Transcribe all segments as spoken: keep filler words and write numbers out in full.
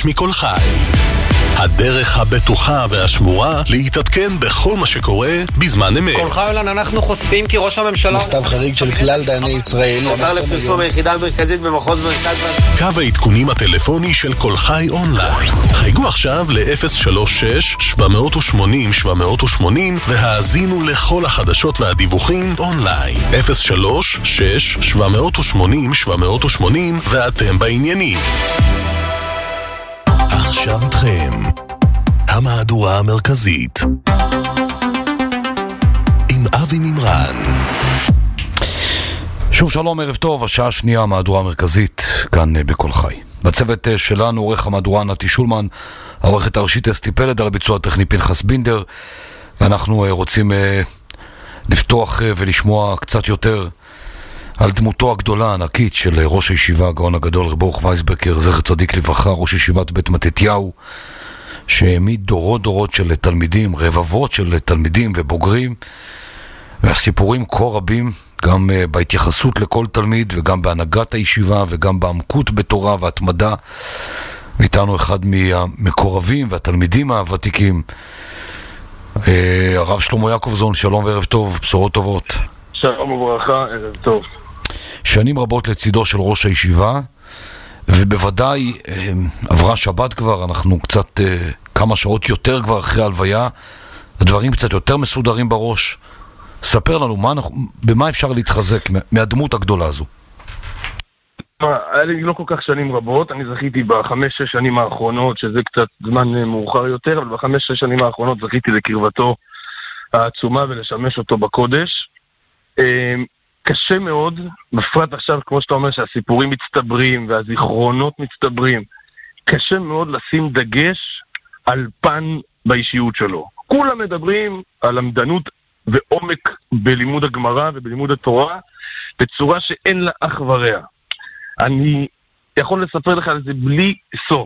ושש מכל חי. הדרך הבטוחה והשמורה להתעדכן בכל מה שקורה בזמן אמת. כל חיילן אנחנו חושפים כי ראש הממשלה מכתב חריג של כלל דייני ישראל הותר לפרסום היחידה המרכזית במחוז מרכז. קו העדכונים הטלפוני של כל חי אונליין. חייגו עכשיו ל-אפס שלוש שש שבע שמונים שבע שמונים והאזינו לכל החדשות והדיווחים אונליין. אפס שלוש שש שבע שמונים שבע שמונים ואתם בעניינים. עכשיו איתכם המהדורה המרכזית עם אבי מימרן. שוב שלום, ערב טוב, השעה השנייה, המהדורה המרכזית כאן בכל חי. בצוות שלנו עורך המהדורה נתי שולמן, העורכת הראשית אסתי פלד, על הביצוע הטכני פנחס בינדר, ואנחנו רוצים לפתוח ולשמוע קצת יותר על דמותו הגדולה הענקית של ראש הישיבה הגאון הגדול רב ברוך וייסבקר, זכר צדיק לברכה, ראש ישיבת בית מתתיהו, שהעמיד דורות דורות של תלמידים, רבבות של תלמידים ובוגרים, והסיפורים כה רבים, גם בהתייחסות לכל תלמיד וגם בהנהגת הישיבה וגם בעמקות בתורה והתמדה. ואיתנו אחד מהמקורבים והתלמידים הוותיקים, הרב שלמה יעקובזון. שלום וערב טוב, בשורות טובות. שלום וברכה, ערב טוב. שנים רבות לצידו של ראש הישיבה, ובוודאי עברה שבת כבר, אנחנו קצת כמה שעות יותר כבר אחרי הלוויה, הדברים קצת יותר מסודרים בראש. ספר לנו מה, במה אפשר להתחזק מהדמות הגדולה הזו. היה לי לא כל כך שנים רבות, אני זכיתי בחמש שש שנים האחרונות, שזה קצת זמן מאוחר יותר, אבל בחמש שש שנים האחרונות זכיתי לקרבתו העצומה ולשמש אותו בקודש. קשה מאוד, בפרט עכשיו, כמו שאתה אומר, שהסיפורים מצטברים והזיכרונות מצטברים, קשה מאוד לשים דגש על פן באישיות שלו. כולם מדברים על עמדנות ועומק בלימוד הגמרא ובלימוד התורה, בצורה שאין לה אח ורע. אני יכול לספר לך על זה בלי סוף.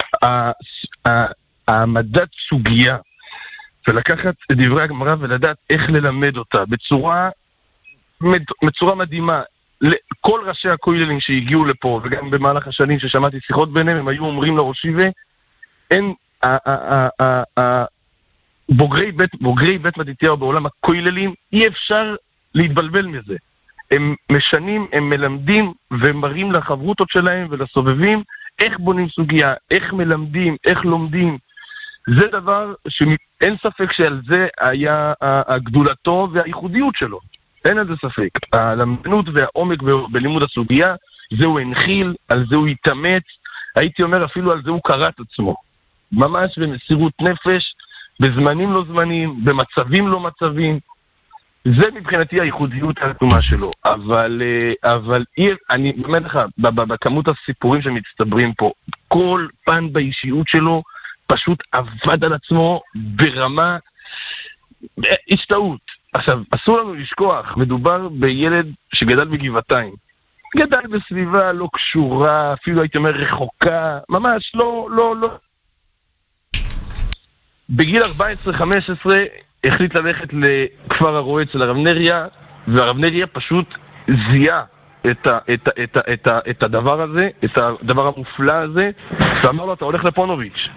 העמדת סוגיה, ולקחת את דברי הגמרא ולדעת איך ללמד אותה, בצורה בצורה מדהימה. כל ראשי הכוללים שהגיעו לפה, וגם במהלך השנים ששמעתי שיחות ביניהם, הם היו אומרים לראש ישיבה, אין, בוגרי בית, בוגרי בית מתתיהו בעולם הכוללים, אי אפשר להתבלבל מזה. הם משנים, הם מלמדים, ומראים לחברותות שלהם ולסובבים, איך בונים סוגיה, איך מלמדים, איך לומדים. זה דבר שאין ספק שעל זה היה הגדולתו והייחודיות שלו. אין על זה ספק. הלמדנות והעומק בלימוד הסוגיה, זה הוא הנחיל, על זה הוא התאמץ, הייתי אומר אפילו על זה הוא קרא את עצמו. ממש במסירות נפש, בזמנים לא זמנים, במצבים לא מצבים. זה מבחינתי הייחודיות העצומה שלו. אבל, אבל אני באמת לך, בכמות הסיפורים שמצטברים פה, כל פן באישיות שלו פשוט עבד על עצמו ברמה השתאות. עכשיו, אסור לנו לשכוח, מדובר בילד שגדל בגבעתיים. גדל בסביבה לא קשורה, אפילו הייתי אומר רחוקה, ממש לא, לא, לא. בגיל ארבע עשרה חמש עשרה החליט ללכת לכפר הרועה אצל הרב נריה, והרב נריה פשוט זיהה את, ה, את, ה, את, ה, את, ה, את הדבר הזה, את הדבר המופלא הזה, ואמר לו, אתה הולך לפונוביץ'.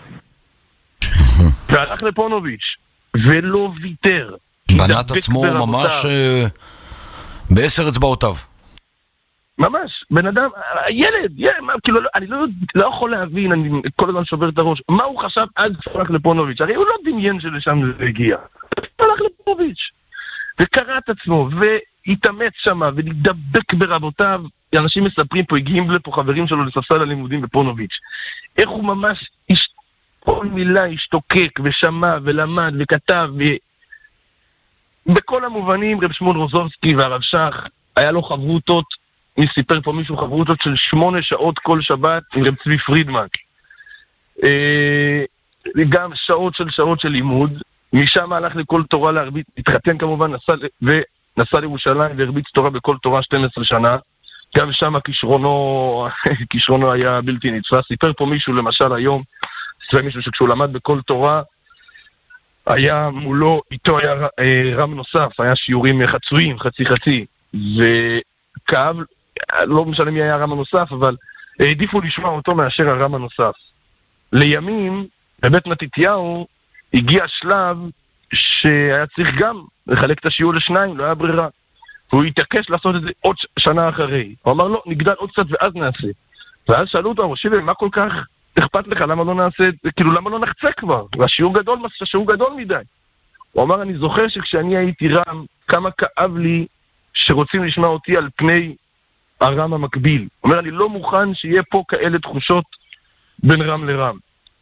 והלך לפונוביץ', ולא ויתר. בנת עצמו ממש בעשר אצבעותיו. ממש, בן אדם, ילד, ילד, כאילו, אני לא, לא יכול להבין, אני כל הזמן שובר את הראש, מה הוא חשב עד שהלך לפונוביץ'? הרי הוא לא דמיין שלשם זה הגיע. הוא הלך לפונוביץ', וקרא את עצמו, והתאמץ שם, ולהידבק ברבותיו. אנשים מספרים פה, הגיעים לפה חברים שלו לספסל הלימודים בפונוביץ'. איך הוא ממש, כל מילה השתוקק, ושמע, ולמד, וכתב, ו... בכל המובנים, רב שמואל רוזובסקי והרב שך, היה לו חברותות, מי סיפר פה מישהו, חברותות של שמונה שעות כל שבת עם רב צבי פרידמן. אה, גם שעות של שעות של לימוד, משם הלך לכל תורה להרביץ, התחתן כמובן, נסע, ונסע לירושלים והרביץ תורה בכל תורה שתים עשרה שנה, גם שם כישרונו, כישרונו היה בלתי נתפס. סיפר פה מישהו, למשל היום, סיפר מישהו שכשהוא למד בכל תורה, היה מולו, איתו היה רם נוסף, היה שיעורים חצויים, חצי חצי, וכאב, לא משנה מי היה הרם הנוסף, אבל העדיפו לשמוע אותו מאשר הרם הנוסף. לימים, בבית מתתיהו, הגיע שלב שהיה צריך גם לחלק את השיעור לשניים, לא היה ברירה. והוא התעקש לעשות את זה עוד שנה אחרי. הוא אמר לו, נגדל עוד קצת ואז נעשה. ואז שאלו אותו, ראשי, מה כל כך אכפת לך? למה לא נעשה את זה? כאילו, למה לא נחצה כבר? והשיעור גדול, השיעור גדול מדי. הוא אמר, אני זוכר שכשאני הייתי רם, כמה כאב לי שרוצים לשמוע אותי על פני הרם המקביל. הוא אומר, אני לא מוכן שיהיה פה כאלה תחושות בין רם לרם.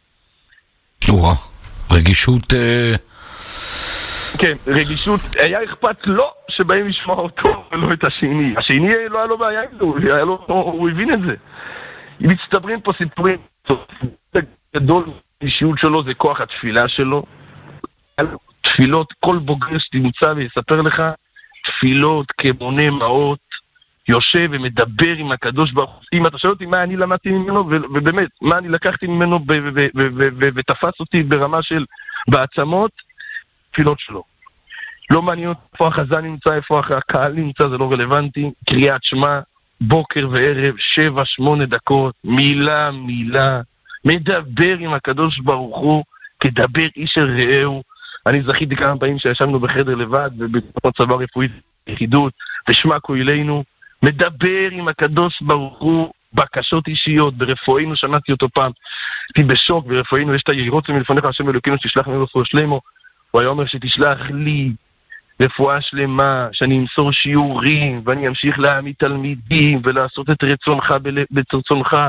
וואה, רגישות... כן, רגישות, היה אכפת לו שבאים לשמוע אותו ולא את השני. השני לא היה לו בעיה עם זה, הוא הבין את זה. מצטברים פה סיפורים, גדול אישיות שלו זה כוח התפילה שלו. תפילות, כל בוגר שתמצא ויספר לך, תפילות כמונה מעות, יושב ומדבר עם הקדוש ברוך הוא. אם אתה שואל אותי מה אני למדתי ממנו, ובאמת, מה אני לקחתי ממנו ותפס אותי ברמה של בעצמות, תפילות שלו. לא מעניין איפה החזן נמצא, איפה הקהל נמצא, זה לא רלוונטי. קריאת שמע, בוקר וערב, שבע, שמונה דקות, מילה, מילה. מדבר עם הקדוש ברוך הוא, כדבר איש אל רעהו. אני זכיתי כמה פעמים שישבנו בחדר לבד, ובמצבה רפואית יחידות, ושמע קהילנו, מדבר עם הקדוש ברוך הוא, בקשות אישיות, ברפואינו שמעתי אותו פעם, הייתי בשוק, ברפואינו יש את הירות מלפניך, השם אלוקינו שתשלח ממנו רפואה שלמה, הוא היה אומר שתשלח לי רפואה שלמה, שאני אמסור שיעורים, ואני אמשיך להעמיד תלמידים, ולעשות את רצונך ברצונך.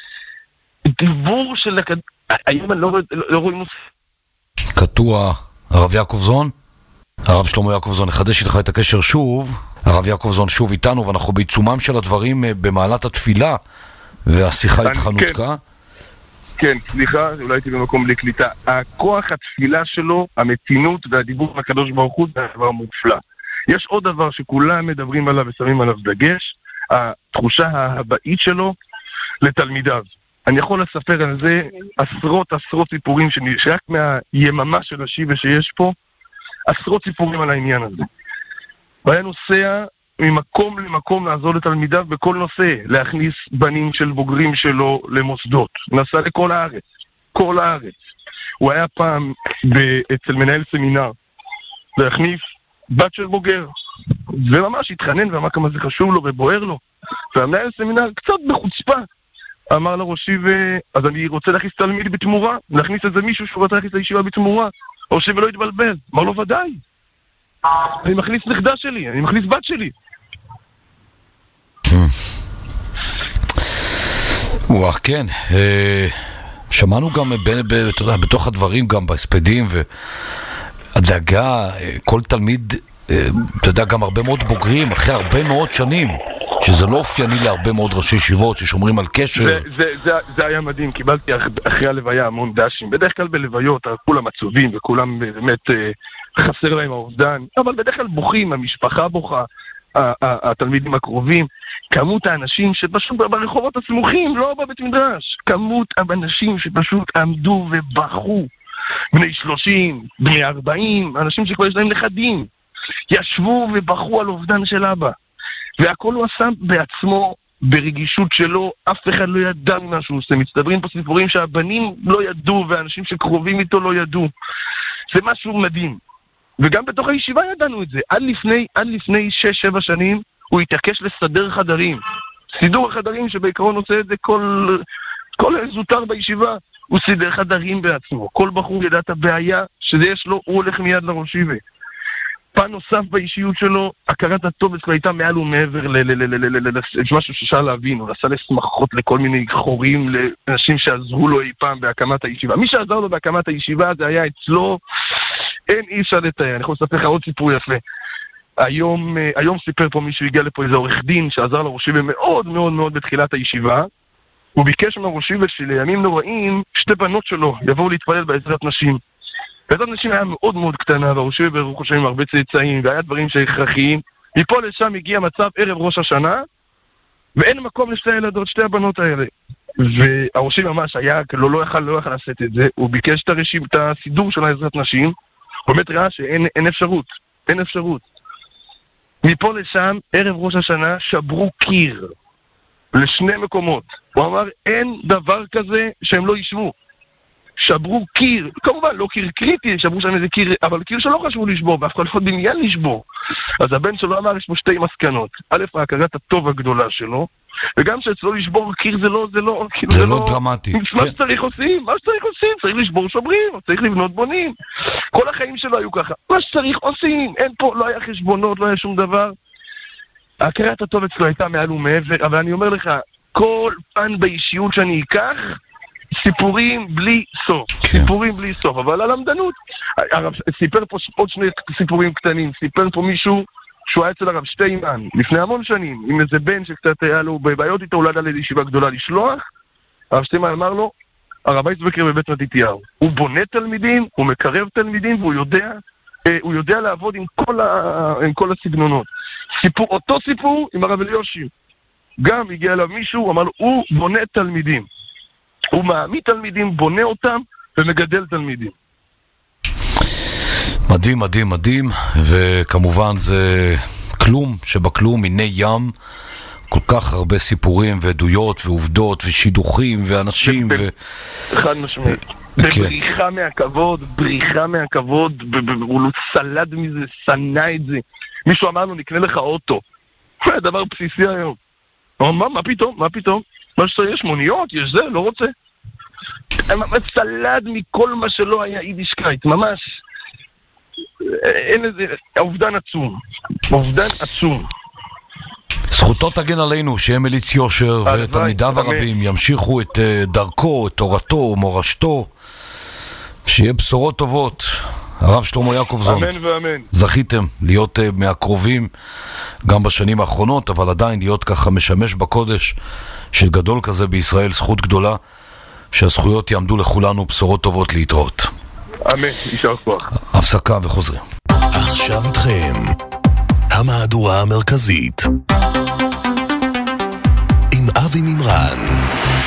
דיבור של הקד... היום אני לא, לא רואים... קטוע, הרב יעקב זון? הרב שלמה יעקב זון, נחדש איתך את הקשר שוב. הרב יעקב זון שוב איתנו, ואנחנו בעיצומם של הדברים במעלת התפילה, והשיחה איתך נותקה. כן, סליחה, אולי הייתי במקום בלי קליטה. הכוח התפילה שלו, המתינות והדיבור עם הקדוש ברוך הוא, זה דבר מופלא. יש עוד דבר שכולם מדברים עליו ושמים עליו דגש, התחושה ההבאית שלו לתלמידיו. אני יכול לספר על זה עשרות עשרות סיפורים שרק מהיממה של השיבה שיש פה, עשרות סיפורים על העניין הזה. והיה נוסע ממקום למקום לעזור לתלמידיו בכל נושא, להכניס בנים של בוגרים שלו למוסדות. נסע לכל הארץ, כל הארץ. הוא היה פעם אצל מנהל סמינר, להכניס בת של בוגר. וממש התחנן ואמר כמה זה חשוב לו ובוער לו. והמנהל סמינר קצת בחוצפה, אמר לראשי, אז אני רוצה להכניס תלמיד בתמורה, להכניס איזה מישהו שהוא רוצה להכניס לישיבה בתמורה, או שלא יתבלבל. אמר לו ודאי. אני מכניס נכדה שלי, אני מכניס בת שלי. וואו, כן. שמענו גם בתוך הדברים, גם בהספדים, והדאגה, כל תלמיד, אתה יודע, גם הרבה מאוד בוגרים, אחרי הרבה מאוד שנים, שזה לא אופייני להרבה מאוד ראשי ישיבות ששומרים על קשר. זה, זה, זה, זה היה מדהים, קיבלתי אחרי הלוויה המון דשים. בדרך כלל בלוויות, כולם עצובים וכולם באמת חסר להם האובדן, אבל בדרך כלל בוכים, המשפחה בוכה, התלמידים הקרובים, כמות האנשים שפשוט ברחובות הסמוכים, לא בבית מדרש, כמות האנשים שפשוט עמדו ובכו, בני שלושים, בני ארבעים, אנשים שכבר יש להם נכדים, ישבו ובכו על אובדן של אבא. והכל הוא עשה בעצמו, ברגישות שלו, אף אחד לא ידע ממה שהוא עושה. מצטברים פה סיפורים שהבנים לא ידעו, והאנשים שקרובים איתו לא ידעו. זה משהו מדהים. וגם בתוך הישיבה ידענו את זה. עד לפני, עד לפני שש, שבע שנים, הוא התעקש לסדר חדרים. סידור החדרים שבעיקרון עושה את זה כל, כל זוטר בישיבה, הוא סידר חדרים בעצמו. כל בחור ידע את הבעיה שזה יש לו, הוא הולך מיד לראשיבה. פן נוסף באישיות שלו, הכרת הטוב אצלו הייתה מעל ומעבר למשהו ששאל להבין, הוא עשה לשמחות לכל מיני חורים, לאנשים שעזרו לו אי פעם בהקמת הישיבה. מי שעזר לו בהקמת הישיבה זה היה אצלו, אין אי אפשר לתאר. אני יכול לספר לך עוד סיפור יפה. היום, היום סיפר פה מישהו, הגיע לפה איזה עורך דין שעזר לראשיבה מאוד מאוד מאוד בתחילת הישיבה, הוא ביקש מהראשיבה שלימים נוראים שתי בנות שלו יבואו להתפלל בעזרת נשים. בעזרת נשים היה מאוד מאוד קטנה, והראשיבה ברוך השם עם הרבה צאצאים, והיה דברים שהכרחיים. מפה לשם הגיע מצב ערב ראש השנה, ואין מקום לשתי הילדות, שתי הבנות האלה. והראשיבה ממש היה, לא, לא יכל, לא יכל לעשות את זה, הוא ביקש את הרשיב, את הסידור של העזרת נשים, הוא באמת ראה שאין אין אפשרות, אין אפשרות. מפה לשם, ערב ראש השנה, שברו קיר לשני מקומות. הוא אמר, אין דבר כזה שהם לא ישבו. שברו קיר, כמובן לא קיר קריטי, שברו שם איזה קיר, אבל קיר שלא חשבו לשבור, ואף אחד לא דמיין לשבור. אז הבן שלו אמר, יש פה שתי מסקנות. א', הכרת הטוב הגדולה שלו, וגם שאצלו לשבור קיר זה לא, זה לא, כאילו זה לא דרמטי. מה שצריך עושים, מה שצריך עושים, צריך לשבור שוברים, צריך לבנות בונים. כל החיים שלו היו ככה, מה שצריך עושים, אין פה, לא היה חשבונות, לא היה שום דבר. הכרת הטוב אצלו הייתה מעל ומעבר, אבל אני אומר לך, כל פן באישיות שאני אקח, סיפורים בלי סוף, כן. סיפורים בלי סוף, אבל הלמדנות, הרב, סיפר פה עוד שני סיפורים קטנים, סיפר פה מישהו שהוא היה אצל הרב שטיימן, לפני המון שנים, עם איזה בן שקצת היה לו בבעיות איתו, אולי על ישיבה גדולה לשלוח, הרב שטיימן אמר לו, הרב יצבקר בבית מתתיהו, הוא בונה תלמידים, הוא מקרב תלמידים, והוא יודע, הוא יודע לעבוד עם כל, ה, עם כל הסגנונות. סיפור, אותו סיפור עם הרב אליושי, גם הגיע אליו מישהו, אמר לו, הוא בונה תלמידים. הוא מעמיד תלמידים, בונה אותם ומגדל תלמידים. מדהים, מדהים, מדהים, וכמובן זה כלום שבכלום, מיני ים, כל כך הרבה סיפורים ועדויות ועובדות ושידוכים ואנשים ו... חד משמעית. בבריחה מהכבוד, בריחה מהכבוד, הוא לא סלד מזה, סנה את זה. מישהו אמר לו, נקנה לך אוטו. זה דבר בסיסי היום. מה, מה פתאום? מה פתאום? מה שאתה, יש מוניות, יש זה, לא רוצה. סלד מכל מה שלא היה יידישקייט, ממש. אין איזה, אובדן עצום. אובדן עצום. זכותו תגן עלינו, שיהיה מליץ יושר ותלמידיו הרבים ימשיכו את דרכו, את תורתו, מורשתו, שיהיה בשורות טובות. הרב שלמה יעקובזון, אמן ואמן. זכיתם להיות מהקרובים גם בשנים האחרונות, אבל עדיין להיות ככה משמש בקודש של גדול כזה בישראל, זכות גדולה, שהזכויות יעמדו לכולנו, בשורות טובות להתראות. אמן, יישר כוח. הפסקה וחוזרים. עכשיו איתכם המהדורה המרכזית עם אבי מימרן.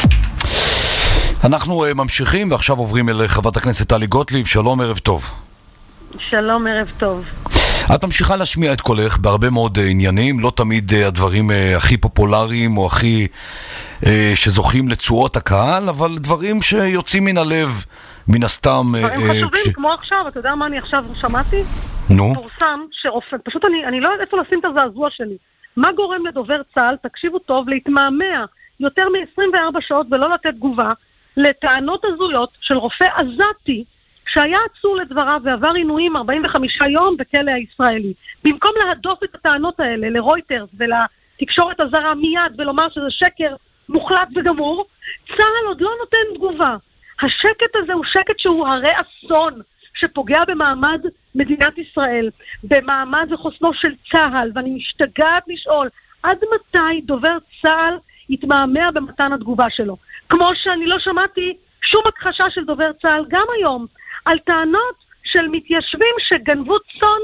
אנחנו uh, ממשיכים ועכשיו עוברים אל חברת הכנסת טלי גוטליב. שלום, ערב טוב. שלום, ערב טוב. את ממשיכה להשמיע את קולך בהרבה מאוד uh, עניינים, לא תמיד uh, הדברים uh, הכי פופולריים או הכי uh, שזוכים לתשואות הקהל, אבל דברים שיוצאים מן הלב, מן הסתם. דברים uh, חשובים, כש... כמו עכשיו, אתה יודע מה אני עכשיו שמעתי? נו. פורסם שרופא, פשוט אני, אני לא יודעת איפה לשים את הזעזוע שלי. מה גורם לדובר צה"ל, תקשיבו טוב, להתמהמה יותר מ-עשרים וארבע שעות ולא לתת תגובה לטענות הזויות של רופא עזתי שהיה עצור לדבריו ועבר עינויים ארבעים וחמישה יום בכלא הישראלי. במקום להדוף את הטענות האלה לרויטרס ולתקשורת הזרה מיד ולומר שזה שקר מוחלט וגמור, צה"ל עוד לא נותן תגובה. השקט הזה הוא שקט שהוא הרי אסון שפוגע במעמד מדינת ישראל, במעמד וחוסנו של צה"ל, ואני משתגעת לשאול עד מתי דובר צה"ל יתמהמה במתן התגובה שלו. כמו שאני לא שמעתי שום הכחשה של דובר צה"ל גם היום על טענות של מתיישבים שגנבו צאן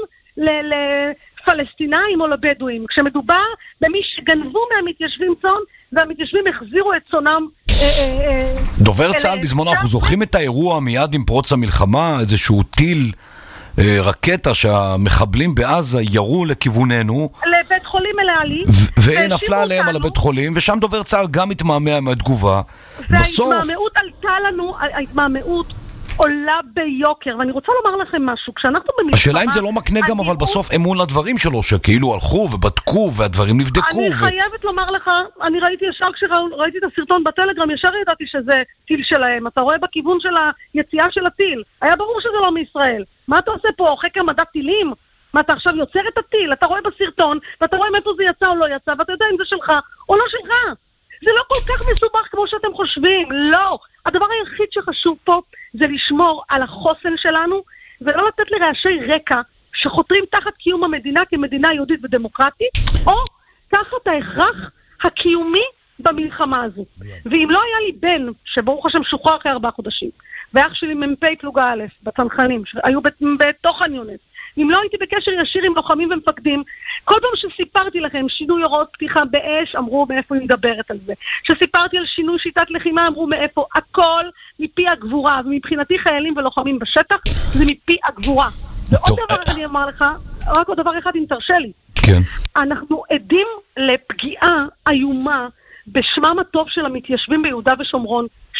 לפלסטינאים או לבדואים, כשמדובר במי שגנבו מהמתיישבים צאן והמתיישבים החזירו את צאנם. דובר צה"ל בזמנו, אנחנו זוכרים את האירוע מיד עם פרוץ המלחמה, איזשהו טיל רקטה שהמחבלים בעזה ירו לכיווננו לבית חולים אלעלי ונפלה עליהם על הבית חולים, ושם דובר צה"ל גם התמהמה מהתגובה. וההתמהמאות עלתה לנו, ההתמהמאות עולה ביוקר, ואני רוצה לומר לכם משהו, כשאנחנו במלחמה... השאלה אם זה לא מקנה גם אבל בסוף אמון לדברים שלו, שכאילו הלכו ובדקו והדברים נבדקו. אני חייבת לומר לך, אני ראיתי ישר כשראיתי את הסרטון בטלגרם, ישר ידעתי שזה טיל שלהם, אתה רואה בכיוון של היציאה של הטיל, היה ברור שזה לא מישראל. מה אתה עושה פה? חקר מדע טילים? מה אתה עכשיו יוצר את הטיל? אתה רואה בסרטון, ואתה רואה מאיפה זה יצא או לא יצא, ואתה יודע אם זה שלך או לא שלך. זה לא כל כך מסובך כמו שאתם חושבים, לא. הדבר היחיד שחשוב פה זה לשמור על החוסן שלנו, ולא לתת לרעשי רקע שחותרים תחת קיום המדינה כמדינה יהודית ודמוקרטית, או תחת ההכרח הקיומי במלחמה הזו. ואם לא היה לי בן, שברוך השם שוחרר אחרי ארבעה חודשים, ואח שלי ממפי פלוגה א' בצנחנים, שהיו בתוך חניונס, אם לא הייתי בקשר ישיר עם לוחמים ומפקדים, כל פעם שסיפרתי לכם שינוי הוראות פתיחה באש, אמרו מאיפה היא מדברת על זה. שסיפרתי על שינוי שיטת לחימה, אמרו מאיפה. הכל מפי הגבורה, ומבחינתי חיילים ולוחמים בשטח, זה מפי הגבורה. ועוד דבר אני אמר לך, רק עוד דבר אחד אם תרשה לי. כן. אנחנו עדים לפגיעה איומה בשמם הטוב של המתיישבים ביהודה ושומרון,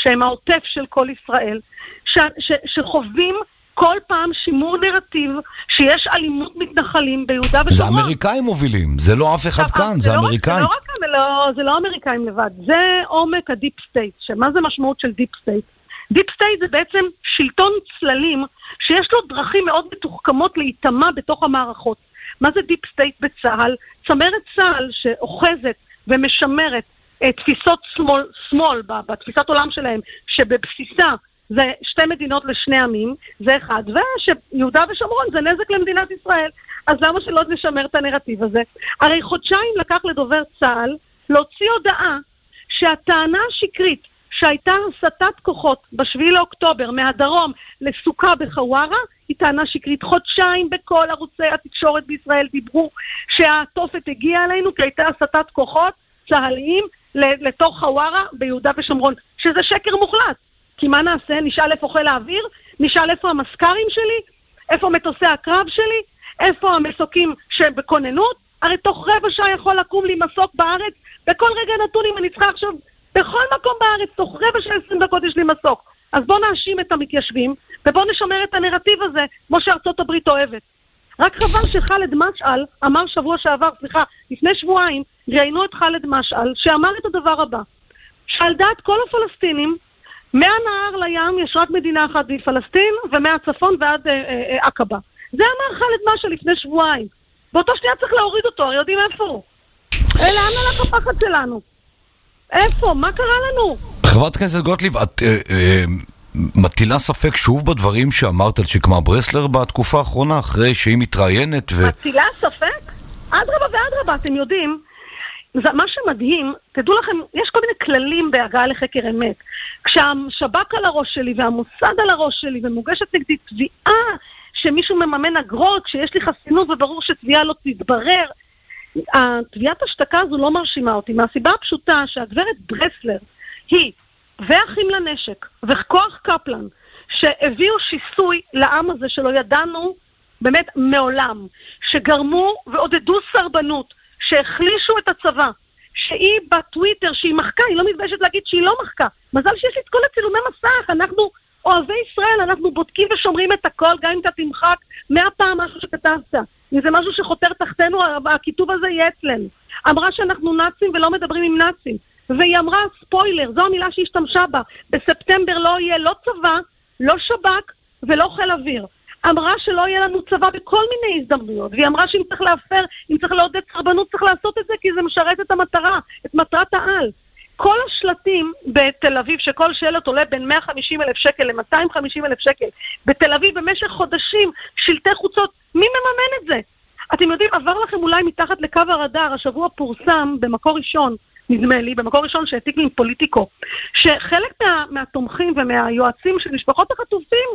שהם העוטף של כל ישראל, ש, ש, שחווים כל פעם שימור נרטיב שיש אלימות מתנחלים ביהודה ושומרון. זה אמריקאים מובילים, זה לא אף אחד כאן, זה אמריקאים. זה לא רק, זה לא, זה לא אמריקאים לבד, זה עומק הדיפ סטייט. שמה זה משמעות של דיפ סטייט? דיפ סטייט זה בעצם שלטון צללים שיש לו דרכים מאוד מתוחכמות להיטמע בתוך המערכות. מה זה דיפ סטייט בצהל? צמרת צהל שאוחזת ומשמרת תפיסות שמאל, שמאל בתפיסת עולם שלהם, שבבסיסה זה שתי מדינות לשני עמים, זה אחד, ושיהודה ושומרון זה נזק למדינת ישראל. אז למה שלא נשמר את הנרטיב הזה? הרי חודשיים לקח לדובר צהל להוציא הודעה שהטענה השקרית שהייתה הסטת כוחות בשביעי לאוקטובר מהדרום לסוכה בחווארה, היא טענה שקרית. חודשיים בכל ערוצי התקשורת בישראל דיברו שהתופת הגיעה אלינו כי הייתה הסטת כוחות צהליים לתוך חווארה ביהודה ושומרון, שזה שקר מוחלט. כי מה נעשה? נשאל איפה חיל האוויר? נשאל איפה המסקרים שלי? איפה מטוסי הקרב שלי? איפה המסוקים שבכוננות? הרי תוך רבע שעה יכול לקום לי מסוק בארץ, בכל רגע נתון אם אני צריכה עכשיו, בכל מקום בארץ, תוך רבע שעה עשרים דקות יש לי מסוק. אז בוא נאשים את המתיישבים, ובוא נשמר את הנרטיב הזה, כמו שארצות הברית אוהבת. רק חבל שחלד משעל אמר שבוע שעבר, סליחה, לפני שבועיים, ראיינו את חלד משעל, שאמר את הדבר הבא, שעל דעת כל הפלסטינים, מהנהר לים יש רק מדינה אחת והיא פלסטין, ומהצפון ועד עקבה. זה אמר חלד משעל לפני שבועיים. באותו שנייה צריך להוריד אותו, הרי יודעים איפה הוא. לאן הלך הפחד שלנו? איפה? מה קרה לנו? חברת הכנסת גוטליב, את אה, אה, מטילה ספק שוב בדברים שאמרת על שקמה ברסלר בתקופה האחרונה, אחרי שהיא מתראיינת ו... מטילה ספק? אדרבה ואדרבה, אתם יודעים, זה, מה שמדהים, תדעו לכם, יש כל מיני כללים בהגעה לחקר אמת. כשהשב"כ על הראש שלי והמוסד על הראש שלי ומוגשת נגדי תביעה שמישהו מממן אגרות, כשיש לי חסינות וברור שתביעה לא תתברר, התביעת השתקה הזו לא מרשימה אותי, מהסיבה הפשוטה שהגברת ברסלר היא ואחים לנשק וכוח קפלן שהביאו שיסוי לעם הזה שלא ידענו באמת מעולם, שגרמו ועודדו סרבנות, שהחלישו את הצבא, שהיא בטוויטר, שהיא מחקה, היא לא מתביישת להגיד שהיא לא מחקה. מזל שיש לי את כל הצילומי מסך, אנחנו אוהבי ישראל, אנחנו בודקים ושומרים את הכל, גם אם אתה תמחק מאה פעם משהו שכתבת. אם זה משהו שחותר תחתנו, הכיתוב הזה יהיה אצלנו. אמרה שאנחנו נאצים ולא מדברים עם נאצים. והיא אמרה, ספוילר, זו המילה שהשתמשה בה, בספטמבר לא יהיה לא צבא, לא שב"כ ולא חיל אוויר. אמרה שלא יהיה לנו צבא בכל מיני הזדמנויות, והיא אמרה שאם צריך להפר, אם צריך לעודד סרבנות, צריך לעשות את זה, כי זה משרת את המטרה, את מטרת העל. כל השלטים בתל אביב, שכל שלט עולה בין מאה וחמישים אלף שקל ל-מאתיים וחמישים אלף שקל, בתל אביב במשך חודשים, שלטי חוצות, מי מממן את זה? אתם יודעים, עבר לכם אולי מתחת לקו הרדאר, השבוע פורסם במקור ראשון, נדמה לי, במקור ראשון שהעתיק לי פוליטיקו, שחלק מה, מהתומכים ומהיועצים של משפחות החטופים,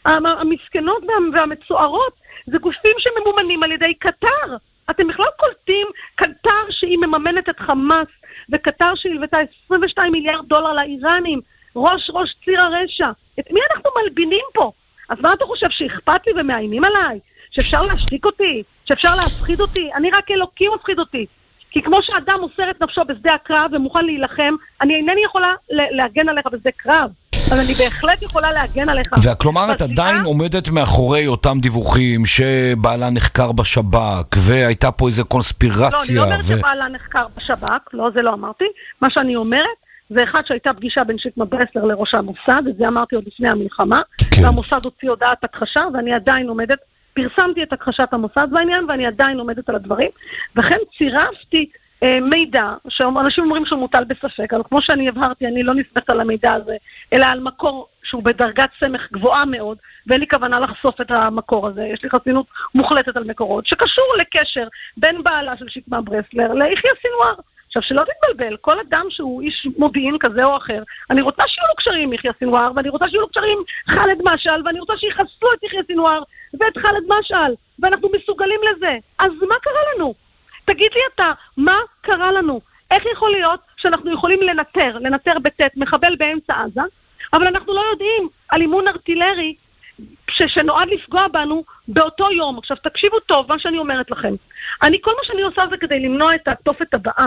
המסכנות והמצוערות, זה גופים שממומנים על ידי קטר. אתם בכלל קולטים קטר שהיא מממנת את חמאס, וקטר שהלוותה עשרים ושניים מיליארד דולר לאיראנים, ראש ראש ציר הרשע. את מי אנחנו מלבינים פה? אז מה אתה חושב, שאכפת לי ומאיימים עליי? שאפשר להשתיק אותי? שאפשר להפחיד אותי? אני רק אלוקים מפחיד אותי. כי כמו שאדם מוסר את נפשו בשדה הקרב ומוכן להילחם, אני אינני יכולה להגן עליך בשדה קרב. אבל אני בהחלט יכולה להגן עליך. וכלומר, את עדיין עומדת מאחורי אותם דיווחים שבעלה נחקר בשב"כ, והייתה פה איזו קונספירציה. לא, אני לא אומרת שבעלה נחקר בשב"כ, לא, זה לא אמרתי. מה שאני אומרת, זה אחד שהייתה פגישה בין שקמה ברסלר לראש המוסד, את זה אמרתי עוד לפני המלחמה, והמוסד הוציא הודעת הכחשה, ואני עדיין עומדת, פרסמתי את הכחשת המוסד בעניין, ואני עדיין עומדת על הדברים, וכן צירפתי מידע, שאנשים אומרים שהוא מוטל בספק, אבל כמו שאני הבהרתי, אני לא נסמכת על המידע הזה, אלא על מקור שהוא בדרגת סמך גבוהה מאוד, ואין לי כוונה לחשוף את המקור הזה. יש לי חסינות מוחלטת על מקורות, שקשור לקשר בין בעלה של שקמה ברסלר ליחיא סנוואר. עכשיו, שלא תתבלבל, כל אדם שהוא איש מודיעין כזה או אחר, אני רוצה שיהיו לו קשרים עם יחיא סנוואר, ואני רוצה שיהיו לו קשרים עם חלד משעל, ואני רוצה שיחסלו את יחיא סנוואר ואת חלד משעל, ואנחנו מסוגלים לזה. אז מה קרה לנו? תגיד לי אתה, מה קרה לנו? איך יכול להיות שאנחנו יכולים לנטר, לנטר בטט, מחבל באמצע עזה, אבל אנחנו לא יודעים על אימון ארטילרי ש- שנועד לפגוע בנו באותו יום. עכשיו תקשיבו טוב מה שאני אומרת לכם. אני, כל מה שאני עושה זה כדי למנוע את התופת הבאה.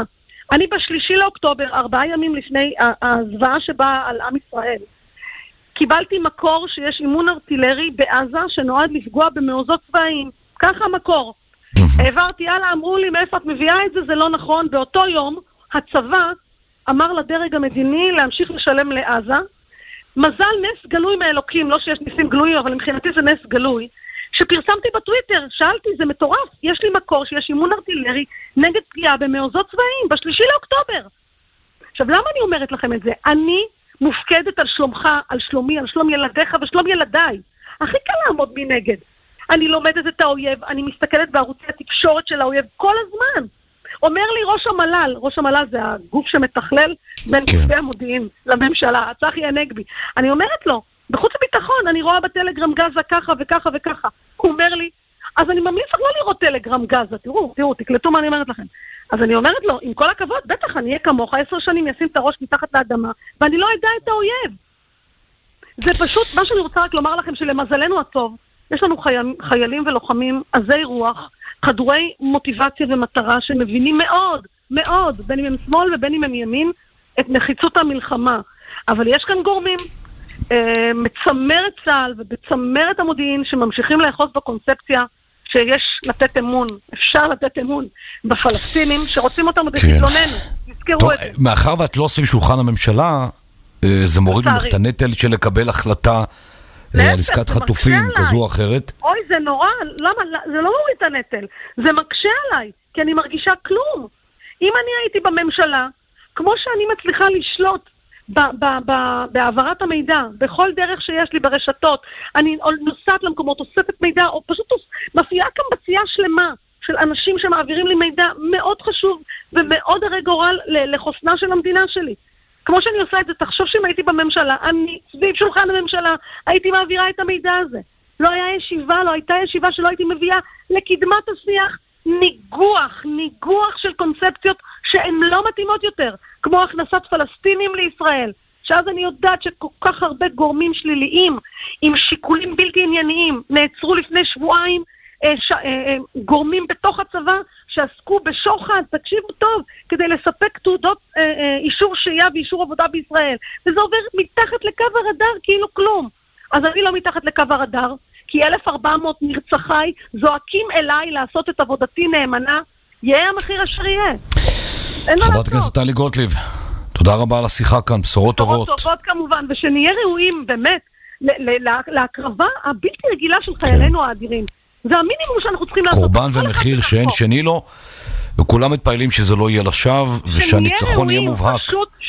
אני בשלישי לאוקטובר, ארבעה ימים לפני הזוועה שבאה על עם ישראל, קיבלתי מקור שיש אימון ארטילרי בעזה שנועד לפגוע במעוזות צבאיים. ככה מקור. העברתי הלאה, אמרו לי, מאיפה את מביאה את זה? זה לא נכון. באותו יום, הצבא אמר לדרג המדיני להמשיך לשלם לעזה. מזל נס גלוי מאלוקים, לא שיש ניסים גלויים, אבל מבחינתי זה נס גלוי, שפרסמתי בטוויטר, שאלתי, זה מטורף, יש לי מקור שיש אימון ארטילרי נגד פגיעה במעוזות צבאיים, בשלישי לאוקטובר. עכשיו, למה אני אומרת לכם את זה? אני מופקדת על שלומך, על שלומי, על שלום ילדיך ושלום ילדיי. הכי קל לעמוד מנגד. אני לומדת את האויב, אני מסתכלת בערוצי התקשורת של האויב כל הזמן. אומר לי ראש המל"ל, ראש המל"ל זה הגוף שמתכלל בין גופי המודיעין לממשלה, צחי הנגבי. אני אומרת לו, בחוץ הביטחון, אני רואה בטלגרם גזה ככה וככה וככה. הוא אומר לי, אז אני ממליץ לך לא לראות טלגרם גזה, תראו, תראו, תקלטו מה אני אומרת לכם. אז אני אומרת לו, עם כל הכבוד, בטח אני אהיה כמוך, עשר שנים ישים את הראש מתחת לאדמה, ואני לא אדע את האויב. זה פשוט, מה שאני רוצה רק לומר לכם, שלמזלנו הטוב, יש לנו חייל, חיילים ולוחמים עזי רוח, חדורי מוטיבציה ומטרה, שמבינים מאוד, מאוד, בין אם הם שמאל ובין אם הם ימין, את נחיצות המלחמה. אבל יש כאן גורמים, אה, מצמרת צה"ל ובצמרת המודיעין, שממשיכים לאחוז בקונספציה, שיש לתת אמון, אפשר לתת אמון בפלסטינים, שרוצים אותם עוד להתלוננו. תזכרו את זה. מאחר ואת לא סביב שולחן הממשלה, זה מוריד ממך את הנטל של לקבל החלטה על עסקת חטופים כזו או אחרת. אוי, זה נורא, למה? זה לא מוריד את הנטל, זה מקשה עליי, כי אני מרגישה כלום. אם אני הייתי בממשלה, כמו שאני מצליחה לשלוט בהעברת המידע, בכל דרך שיש לי ברשתות, אני נוסעת למקומות, אוספת מידע, או פשוט מפעילה כאן בצייה שלמה של אנשים שמעבירים לי מידע מאוד חשוב ומאוד הרי גורל לחוסנה של המדינה שלי. כמו שאני עושה את זה, תחשוב שאם הייתי בממשלה, אני סביב שולחן הממשלה, הייתי מעבירה את המידע הזה. לא היה ישיבה, לא הייתה ישיבה שלא הייתי מביאה לקדמת השיח ניגוח, ניגוח של קונספציות שהן לא מתאימות יותר, כמו הכנסת פלסטינים לישראל, שאז אני יודעת שכל כך הרבה גורמים שליליים עם שיקולים בלתי ענייניים נעצרו לפני שבועיים, אה, ש, אה, אה, גורמים בתוך הצבא שעסקו בשוחד, תקשיבו טוב, כדי לספק תעודות אה, אה, אישור שהייה ואישור עבודה בישראל, וזה עובר מתחת לקו הרדאר כאילו כלום. אז אני לא מתחת לקו הרדאר, כי אלף וארבע מאות נרצחי זועקים אליי לעשות את עבודתי נאמנה, יהיה המחיר אשר יהיה. חברת הכנסת טלי גוטליב, תודה רבה על השיחה כאן, בשורות טובות. בשורות טובות כמובן, ושנהיה ראויים באמת להקרבה הבלתי רגילה של חיילינו האדירים. זה המינימום שאנחנו צריכים לעשות. קורבן ומחיר שאין שני לו, וכולם מתפעלים שזה לא יהיה לשווא, ושהניצחון יהיה מובהק.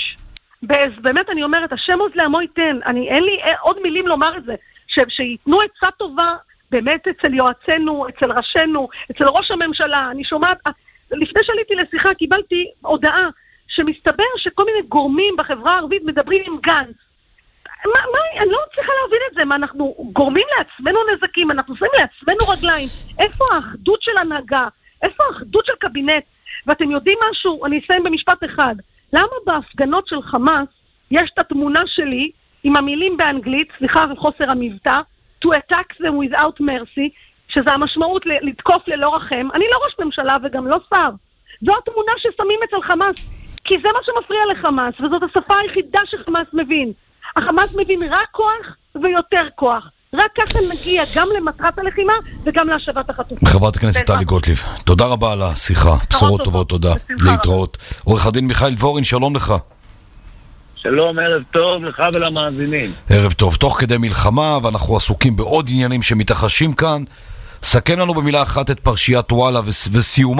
באמת אני אומרת, השם עוז לעמו ייתן, אין לי עוד מילים לומר את זה, שיתנו עצה טובה באמת אצל יועצנו, אצל ראשנו, אצל ראש הממשלה. אני שומעת, לפני שעליתי לשיחה קיבלתי הודעה שמסתבר שכל מיני גורמים בחברה הערבית מדברים עם גנץ. מה, מה, אני לא צריכה להבין את זה, מה אנחנו גורמים לעצמנו נזקים, אנחנו שמים לעצמנו רגליים. איפה האחדות של הנהגה? איפה האחדות של קבינט? ואתם יודעים משהו? אני אסיים במשפט אחד. למה בהפגנות של חמאס יש את התמונה שלי עם המילים באנגלית, סליחה על חוסר המבטא, to attack them without mercy, שזה המשמעות לתקוף ללא רחם. אני לא ראש ממשלה וגם לא שר. זו התמונה ששמים אצל חמאס, כי זה מה שמפריע לחמאס, וזאת השפה היחידה שחמאס מבין. החמאס מבין רק כוח ויותר כוח. רק ככה נגיע גם למטרת הלחימה וגם להשבת החטופים. חברת הכנסת טלי גוטליב, תודה רבה על השיחה. בשורות טובות, תודה. להתראות. עורך הדין מיכאל דבורין, שלום לך. שלום, ערב טוב לך ולמאזינים. ערב טוב, תוך כדי מלחמה, ואנחנו עסוקים בעוד עניינים שמתרחשים כאן. סכם לנו במילה אחת את פרשיית וואלה וסיומה.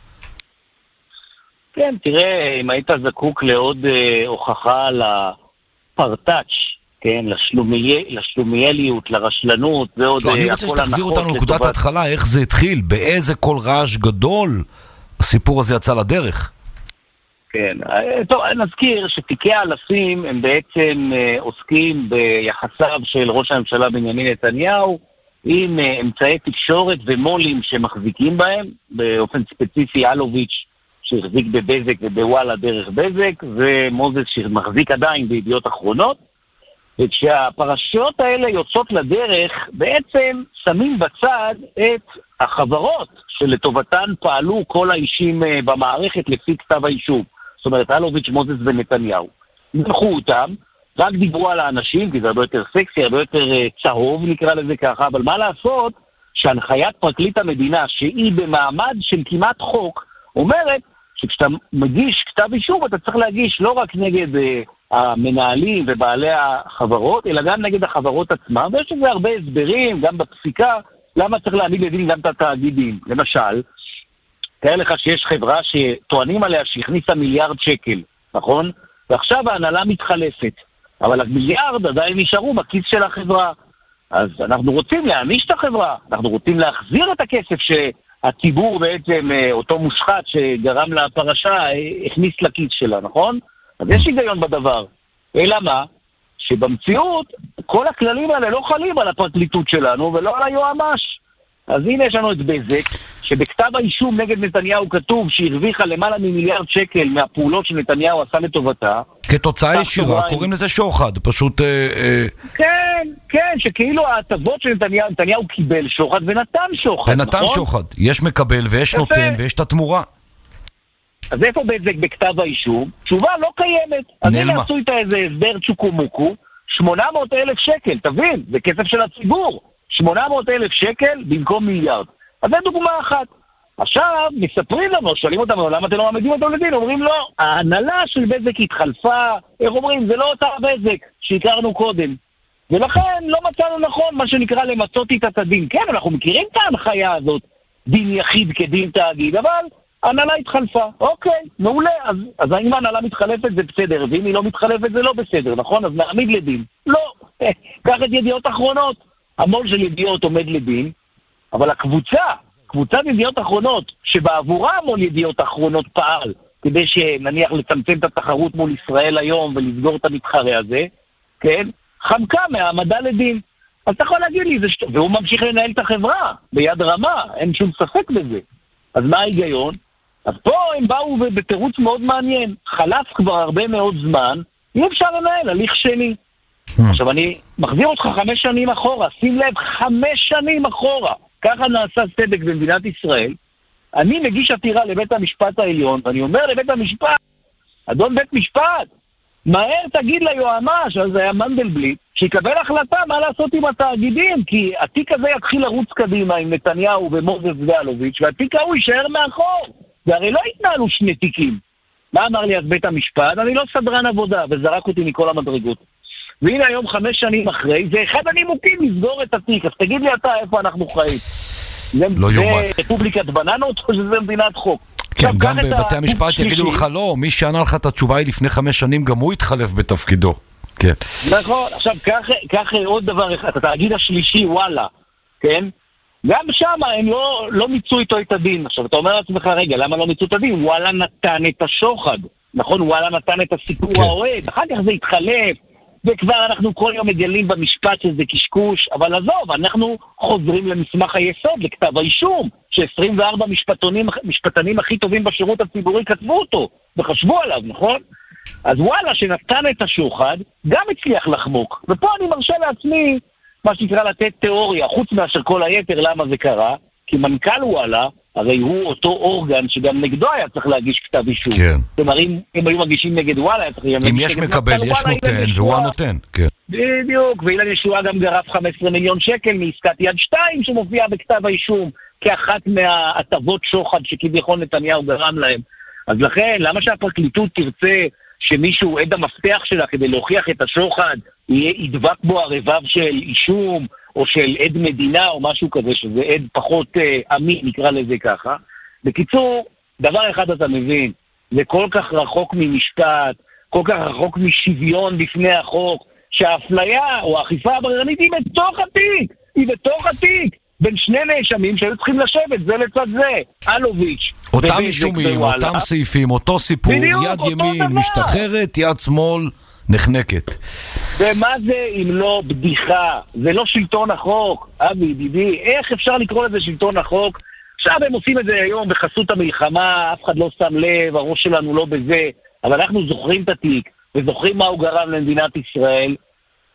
כן, תראה, אם היית זקוק לעוד אה, הוכחה לפרטאץ', כן, לשלומי, לשלומיאליות, לרשלנות, ועוד... לא, אני רוצה שתחזיר אותנו לנקודת לטובת... ההתחלה, איך זה התחיל, באיזה כל רעש גדול הסיפור הזה יצא לדרך. כן, טוב, נזכיר שתיקי האלפים הם בעצם עוסקים ביחסיו של ראש הממשלה בנימין נתניהו עם אמצעי תקשורת ומולים שמחזיקים בהם, באופן ספציפי אלוביץ' שהחזיק בבזק ובוואלה דרך בזק, ומוזס שמחזיק עדיין בידיעות אחרונות, וכשהפרשיות האלה יוצאות לדרך, בעצם שמים בצד את החברות שלטובתן פעלו כל האישים במערכת לפי כתב האישום. זאת אומרת, אלוביץ', מוזס ונתניהו. נלכו אותם, רק דיברו על האנשים, כי זה הרבה יותר סקסי, הרבה יותר צהוב, נקרא לזה ככה, אבל מה לעשות שהנחיית פרקליט המדינה, שהיא במעמד של כמעט חוק, אומרת שכשאתה מגיש כתב אישום, אתה צריך להגיש לא רק נגד אה, המנהלים ובעלי החברות, אלא גם נגד החברות עצמם, ויש לזה הרבה הסברים, גם בפסיקה, למה צריך להעמיד לדין גם את התאגידים. למשל, תאר לך שיש חברה שטוענים עליה שהכניסה מיליארד שקל, נכון? ועכשיו ההנהלה מתחלפת, אבל המיליארד עדיין נשארו בכיס של החברה. אז אנחנו רוצים להעניש את החברה, אנחנו רוצים להחזיר את הכסף שהציבור בעצם, אותו מושחת שגרם לפרשה, הכניס לכיס שלה, נכון? אז יש היגיון בדבר. אלא מה? שבמציאות כל הכללים האלה לא חלים על הפרקליטות שלנו ולא על היועמ"ש. אז הנה יש לנו את בזק, שבכתב האישום נגד נתניהו כתוב שהרוויחה למעלה ממיליארד שקל מהפעולות שנתניהו עשה לטובתה. כתוצאה ישירה, קוראים לזה שוחד, פשוט... כן, כן, שכאילו ההטבות של נתניהו, נתניהו קיבל שוחד ונתן שוחד, ונתן נכון? שוחד, יש מקבל ויש נותן ויש את התמורה. אז איפה בזק בכתב האישום? תשובה לא קיימת. אז הנה עשו איתה איזה הסדר צ'וקומוקו, שמונה מאות אלף שקל, תבין, זה כסף של הציבור. שמונה מאות אלף שקל במקום מיליארד. אז זה דוגמה אחת. עכשיו, מספרים לנו, שואלים אותם, למה אתם לא מעמידים אותו לדין? אומרים לא, ההנהלה של בזק התחלפה, איך אומרים, זה לא אותה בזק שהכרנו קודם. ולכן לא מצאנו נכון מה שנקרא למצות איתה את הדין. כן, אנחנו מכירים את ההנחיה הזאת, דין יחיד כדין תאגיד, אבל ההנהלה התחלפה. אוקיי, מעולה. אז, אז האם ההנהלה מתחלפת זה בסדר, ואם היא לא מתחלפת זה לא בסדר, נכון? אז נעמיד לדין. לא, קח את ידיעות אחרונות. המון של ידיעות עומד לדין, אבל הקבוצה, קבוצת ידיעות אחרונות, שבעבורה המון ידיעות אחרונות פעל, כדי שנניח לצמצם את התחרות מול ישראל היום ולסגור את המתחרה הזה, כן? חמקה מהעמדה לדין. אז אתה יכול להגיד לי, זה שט... והוא ממשיך לנהל את החברה ביד רמה, אין שום ספק בזה. אז מה ההיגיון? אז פה הם באו בתירוץ מאוד מעניין. חלף כבר הרבה מאוד זמן, אי אפשר לנהל הליך שני. עכשיו אני מחזיר אותך חמש שנים אחורה, שים לב, חמש שנים אחורה, ככה נעשה צדק במדינת ישראל. אני מגיש עתירה לבית המשפט העליון, ואני אומר לבית המשפט, אדון בית משפט, מהר תגיד ליועמ"ש, אז זה היה מנדלבליט, שיקבל החלטה מה לעשות עם התאגידים, כי התיק הזה יתחיל לרוץ קדימה עם נתניהו ומוזס ואלוביץ', והתיק ההוא יישאר מאחור, והרי לא התנהלו שני תיקים. מה אמר לי אז בית המשפט? אני לא סדרן עבודה, וזרק אותי מכל המדרגות. והנה היום חמש שנים אחרי, זה אחד הנימוקים לסגור את התיק. אז תגיד לי אתה איפה אנחנו חיים. לא זה יומן. רפובליקת בננות או שזה מדינת חוק? כן, גם בבתי המשפט יגידו לך לא, מי שענה לך את התשובה היא לפני חמש שנים, גם הוא התחלף בתפקידו. כן. נכון, עכשיו כך עוד דבר אחד, התאגיד השלישי, וואלה, כן? גם שם הם לא, לא מיצו איתו את הדין. עכשיו אתה אומר לעצמך, רגע, למה לא מיצו את הדין? וואלה נתן את השוחד. נכון, וואלה נתן את הסיפור כן. האוהד, אחר כך זה התחלף. וכבר אנחנו כל יום מגלים במשפט שזה קשקוש, אבל עזוב, אנחנו חוזרים למסמך היסוד, לכתב האישום, ש-עשרים וארבע משפטנים, משפטנים הכי טובים בשירות הציבורי כתבו אותו, וחשבו עליו, נכון? אז וואלה, שנתן את השוחד, גם הצליח לחמוק. ופה אני מרשה לעצמי, מה שנקרא לתת תיאוריה, חוץ מאשר כל היתר, למה זה קרה? כי מנכ"ל וואלה, הרי הוא אותו אורגן שגם נגדו היה צריך להגיש כתב אישום. כן. כלומר, אם הם היו מגישים נגד וואלה, היה צריך... אם יש מקבל, יש נותן, והוא הנותן. כן. בדיוק, ואילן ישועה גם גרף חמישה עשר מיליון שקל מעסקת יד שתיים שמופיעה בכתב האישום, כאחת מההטבות שוחד שכביכול נתניהו גרם להם. אז לכן, למה שהפרקליטות תרצה שמישהו, עד המפתח שלה, כדי להוכיח את השוחד, ידבק בו הרבב של אישום, או של עד מדינה, או משהו כזה, שזה עד פחות אה, אמין, נקרא לזה ככה. בקיצור, דבר אחד אתה מבין, זה כל כך רחוק ממשפט, כל כך רחוק משוויון בפני החוק, שהאפליה או האכיפה הבררנית היא בתוך התיק, היא בתוך התיק, בין שני נאשמים שהיו צריכים לשבת, זה לצד זה, אלוביץ'. אותם אישומים, אותם סעיפים, אותו סיפור, בדיוק, יד ימין דבר. משתחררת, יד שמאל נחנקת. ומה זה אם לא בדיחה? זה לא שלטון החוק, אבי, ידידי, איך אפשר לקרוא לזה שלטון החוק? עכשיו הם עושים את זה היום בחסות המלחמה, אף אחד לא שם לב, הראש שלנו לא בזה, אבל אנחנו זוכרים את התיק, וזוכרים מה הוא גרם למדינת ישראל,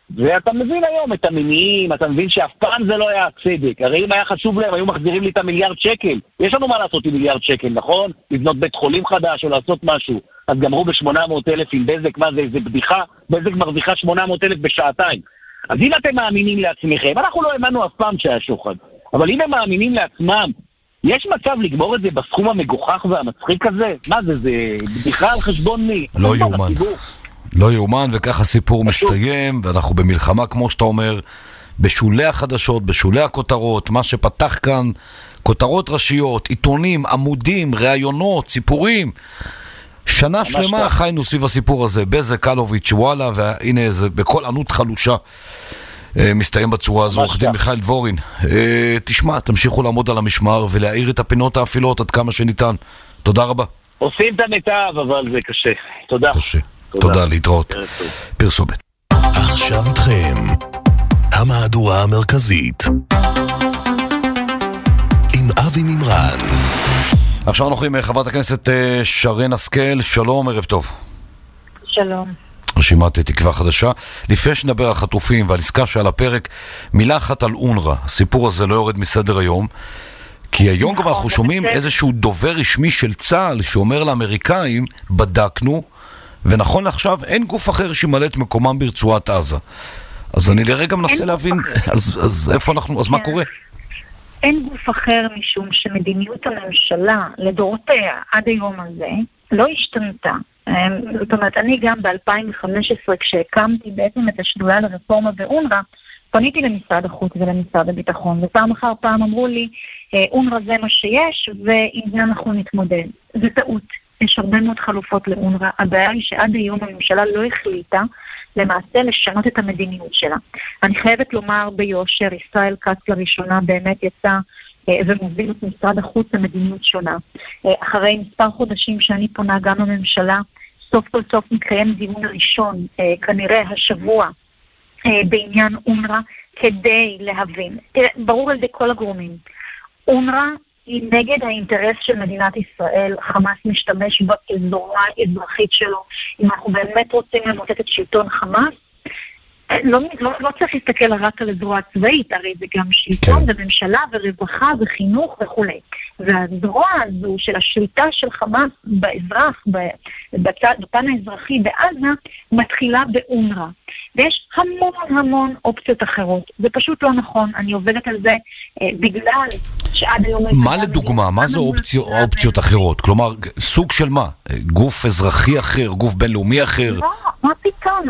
ואתה מבין היום את המניעים, אתה מבין שאף פעם זה לא היה צדק. הרי אם היה חשוב להם, היו מחזירים לי את המיליארד שקל. יש לנו מה לעשות עם מיליארד שקל, נכון? לבנות בית חולים חדש או לעשות משהו. אז גמרו ב-שמונה מאות אלף עם בזק, מה זה, זה בדיחה? בזק מרוויחה שמונה מאות אלף בשעתיים. אז אם אתם מאמינים לעצמכם, אנחנו לא האמנו אף פעם שהיה שוחד. אבל אם הם מאמינים לעצמם, יש מצב לגמור את זה בסכום המגוחך והמצחיק הזה? מה זה, זה בדיחה על חשבון מי? לא יאומן. לא יאומן, וככה סיפור מסתיים, ואנחנו במלחמה, כמו שאתה אומר, בשולי החדשות, בשולי הכותרות, מה שפתח כאן, כותרות ראשיות, עיתונים, עמודים, ראיונות, סיפורים. שנה שלמה חיינו סביב הסיפור הזה, בזק, אלוביץ', וואלה, והנה זה בכל ענות חלושה מסתיים בצורה הזו. עורך דין מיכאל דבורין, תשמע, תמשיכו לעמוד על המשמר ולהאיר את הפינות האפילות עד כמה שניתן. תודה רבה. עושים את המיטב, אבל זה קשה. תודה. קשה. תודה, להתראות. פרסומת. עכשיו איתכם המהדורה המרכזית עם אבי מימרן. עכשיו אנחנו עם חברת הכנסת שרן השכל. שלום, ערב טוב. שלום. רשימת תקווה חדשה. לפני שנדבר על חטופים ועל עסקה שעל הפרק, מילה אחת על אונר"א. הסיפור הזה לא יורד מסדר היום, כי היום גם אנחנו שומעים איזשהו דובר רשמי של צה"ל שאומר לאמריקאים, בדקנו, ונכון לעכשיו אין גוף אחר שימלא את מקומם ברצועת עזה. אז אני לרגע מנסה להבין, אז, אז איפה אנחנו, אז מה קורה? אין גוף אחר משום שמדיניות הממשלה לדורותיה עד היום הזה לא השתנתה. זאת אומרת, אני גם ב-אלפיים וחמש עשרה כשהקמתי בעצם את השדולה לרפורמה באונר"א, פניתי למשרד החוץ ולמשרד הביטחון, ופעם אחר פעם אמרו לי, אונר"א זה מה שיש, ועם זה אנחנו נתמודד. זה טעות. יש הרבה מאוד חלופות לאונר"א. הבעיה היא שעד היום הממשלה לא החליטה למעשה לשנות את המדיניות שלה. אני חייבת לומר ביושר, ישראל כץ לראשונה באמת יצא ומוביל את משרד החוץ למדיניות שונה. אחרי מספר חודשים שאני פונה גם לממשלה, סוף כל סוף מתקיים דיון ראשון, כנראה השבוע, בעניין אונר"א, כדי להבין. תראה, ברור על ידי כל הגורמים. אונר"א היא נגד האינטרס של מדינת ישראל, חמאס משתמש בזרוע האזרחית שלו. אם אנחנו באמת רוצים למוטט את שלטון חמאס, לא, לא, לא צריך להסתכל רק על הזרוע הצבאית, הרי זה גם שלטון כן. וממשלה ורווחה וחינוך וכו'. והזרוע הזו של השליטה של חמאס באזרח, בצד, בפן האזרחי בעזה, מתחילה באונר"א. ויש המון המון אופציות אחרות. זה פשוט לא נכון, אני עובדת על זה אה, בגלל שעד היום... מה לדוגמה? מה זה אופציות, אופציות אחרות? כלומר, סוג של מה? גוף אזרחי אחר? גוף בינלאומי אחר? לא, מה פתאום?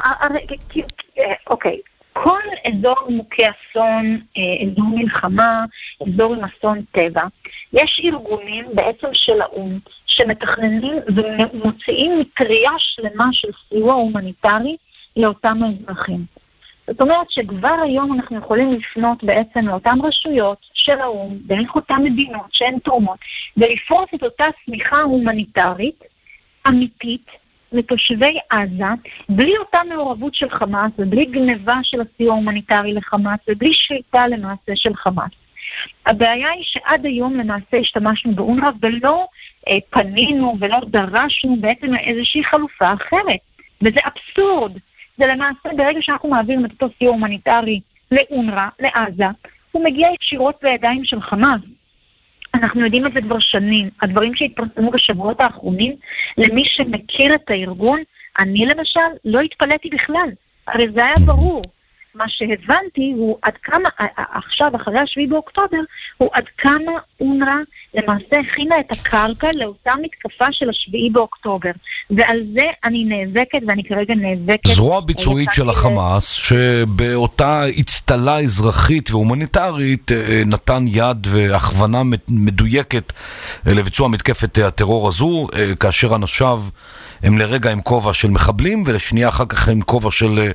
אוקיי, כל אזור מוכה אסון, אזור מלחמה, אזור עם אסון טבע, יש ארגונים בעצם של האו"ם שמתכננים ומוציאים מטריה שלמה של סיוע הומניטרי לאותם האזרחים. זאת אומרת שכבר היום אנחנו יכולים לפנות בעצם לאותם רשויות של האו"ם, דרך אותם מדינות שהן תורמות, ולפרוס את אותה סמיכה הומניטרית אמיתית לתושבי עזה, בלי אותה מעורבות של חמאס, ובלי גניבה של הסיוע ההומניטרי לחמאס, ובלי שליטה למעשה של חמאס. הבעיה היא שעד היום למעשה השתמשנו באונר"א, ולא אה, פנינו ולא דרשנו בעצם איזושהי חלופה אחרת. וזה אבסורד. זה למעשה ברגע שאנחנו מעבירים את אותו סיוע הומניטרי לאונר"א, לעזה, הוא מגיע ישירות בידיים של חמאס. אנחנו יודעים את זה כבר שנים. הדברים שהתפרסמו בשבועות האחרונים, למי שמכיר את הארגון, אני למשל לא התפלאתי בכלל. הרי זה היה ברור. מה שהבנתי הוא עד כמה, עכשיו אחרי השביעי באוקטובר, הוא עד כמה אונר"א למעשה הכינה את הקרקע לאותה מתקפה של השביעי באוקטובר. ועל זה אני נאבקת, ואני כרגע נאבקת... זרוע ביצועית של החמאס, שבאותה הצטלה אזרחית והומניטרית נתן יד והכוונה מדויקת לביצוע מתקפת הטרור הזו, כאשר אנשיו הם לרגע עם כובע של מחבלים, ולשנייה אחר כך עם כובע של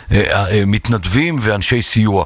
מתנדבים ואנשי סיוע.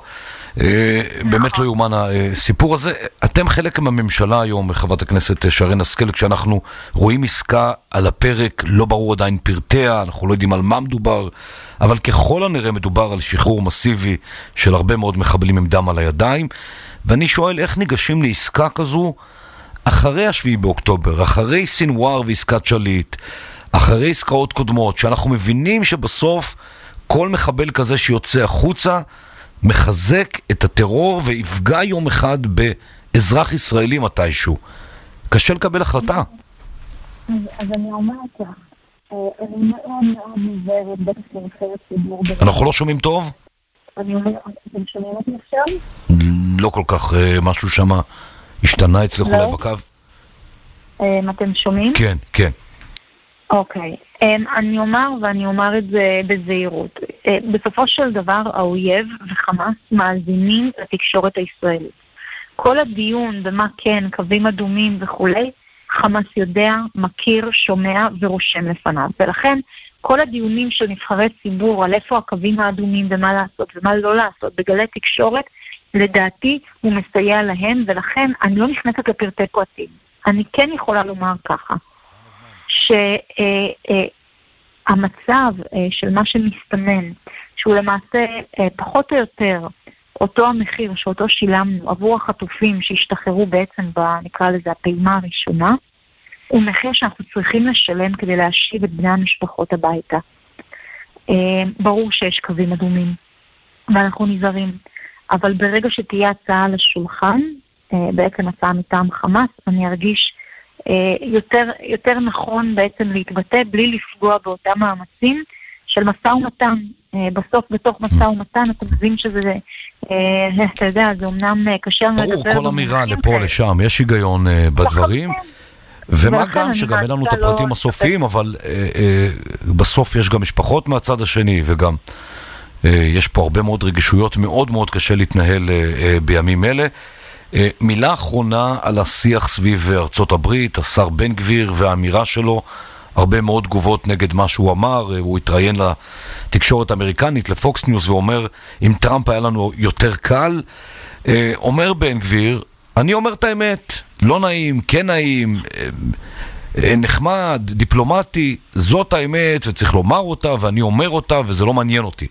באמת לא יומן הסיפור הזה. אתם חלק מהממשלה היום, חברת הכנסת שרן השכל, כשאנחנו רואים עסקה על הפרק, לא ברור עדיין פרטיה, אנחנו לא יודעים על מה מדובר, אבל ככל הנראה מדובר על שחרור מסיבי של הרבה מאוד מחבלים עם דם על הידיים, ואני שואל איך ניגשים לעסקה כזו אחרי השביעי באוקטובר, אחרי סינואר ועסקת שליט, אחרי עסקאות קודמות, שאנחנו מבינים שבסוף כל מחבל כזה שיוצא החוצה מחזק את הטרור ויפגע יום אחד באזרח ישראלי מתישהו. קשה לקבל החלטה. אז אני אומרת לך, אני מאוד מאוד מוברת בטח לרחבת ציבור. אנחנו לא שומעים טוב? אני אומרת, אתם שומעים אותי עכשיו? לא כל כך, משהו שם השתנה אצלך אולי בקו. אתם שומעים? כן, כן. אוקיי. אני אומר, ואני אומר את זה בזהירות. בסופו של דבר, האויב וחמאס מאזינים לתקשורת הישראלית. כל הדיון במה כן, קווים אדומים וכולי, חמאס יודע, מכיר, שומע ורושם לפניו. ולכן, כל הדיונים של נבחרי ציבור על איפה הקווים האדומים ומה לעשות ומה לא לעשות בגלי תקשורת, לדעתי הוא מסייע להם, ולכן אני לא נכנסת לפרטי פרטים. אני כן יכולה לומר ככה, שהמצב של מה שמסתמן, שהוא למעשה פחות או יותר אותו המחיר שאותו שילמנו עבור החטופים שהשתחררו בעצם, נקרא לזה הפעימה הראשונה, הוא מחיר שאנחנו צריכים לשלם כדי להשיב את בני המשפחות הביתה. ברור שיש קווים אדומים, ואנחנו נזהרים. אבל ברגע שתהיה הצעה על השולחן, בעצם הצעה מטעם חמאס, אני ארגיש יותר, יותר נכון בעצם להתבטא בלי לפגוע באותם מאמצים של מסע ומתן. בסוף בתוך מסע ומתן אתה מבין שזה, אתה יודע, זה אמנם קשה לדבר. ברור, כל אמירה לפה לשם, יש היגיון בדברים. ומה גם שגם אין לנו את הפרטים הסופיים, אבל בסוף יש גם משפחות מהצד השני, וגם יש פה הרבה מאוד רגישויות, מאוד מאוד קשה להתנהל בימים אלה. מילה אחרונה על השיח סביב ארצות הברית, השר בן גביר והאמירה שלו, הרבה מאוד תגובות נגד מה שהוא אמר, הוא התראיין לתקשורת האמריקנית, לפוקס ניוז, ואומר, אם טראמפ היה לנו יותר קל, אומר בן גביר, אני אומר את האמת, לא נעים, כן נעים, נחמד, דיפלומטי, זאת האמת, וצריך לומר אותה, ואני אומר אותה, וזה לא מעניין אותי.